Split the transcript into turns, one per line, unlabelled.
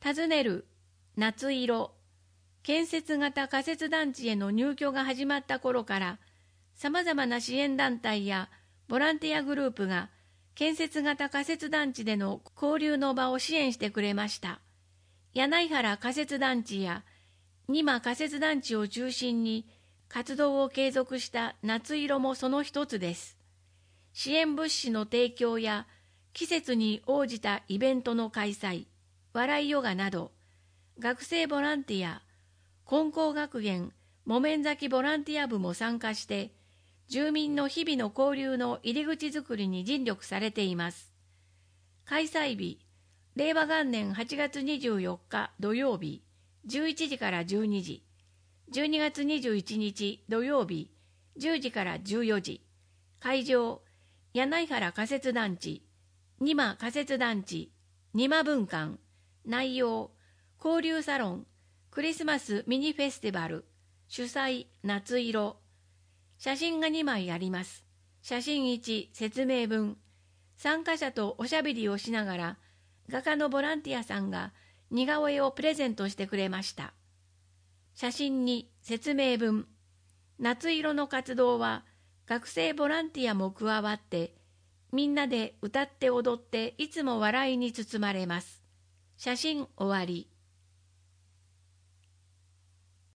尋ねる、夏色。建設型仮設団地への入居が始まった頃から、さまざまな支援団体やボランティアグループが建設型仮設団地での交流の場を支援してくれました。柳原仮設団地や仁摩仮設団地を中心に活動を継続した夏色もその一つです。支援物資の提供や季節に応じたイベントの開催、笑いヨガなど、学生ボランティア、金光学園木綿崎ボランティア部も参加して、住民の日々の交流の入り口づくりに尽力されています。開催日、令和元年8月24日土曜日、11時から12時、12月21日土曜日、10時から14時、会場、柳原仮設団地、仁摩仮設団地、仁摩分館、内容、交流サロン、クリスマスミニフェスティバル、主催、夏色。写真が2枚あります。写真1、説明文。参加者とおしゃべりをしながら、画家のボランティアさんが似顔絵をプレゼントしてくれました。写真2、説明文。夏色の活動は、学生ボランティアも加わって、みんなで歌って踊っていつも笑いに包まれます。写真終わり。